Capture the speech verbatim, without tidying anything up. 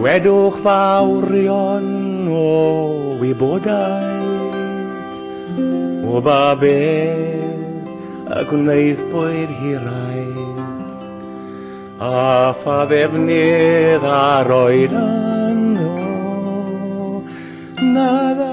Gwedwch fawrion o wybodaeth, o ba beth a gwneith boed hiraeth, a pha ddefnydd a roed yno, na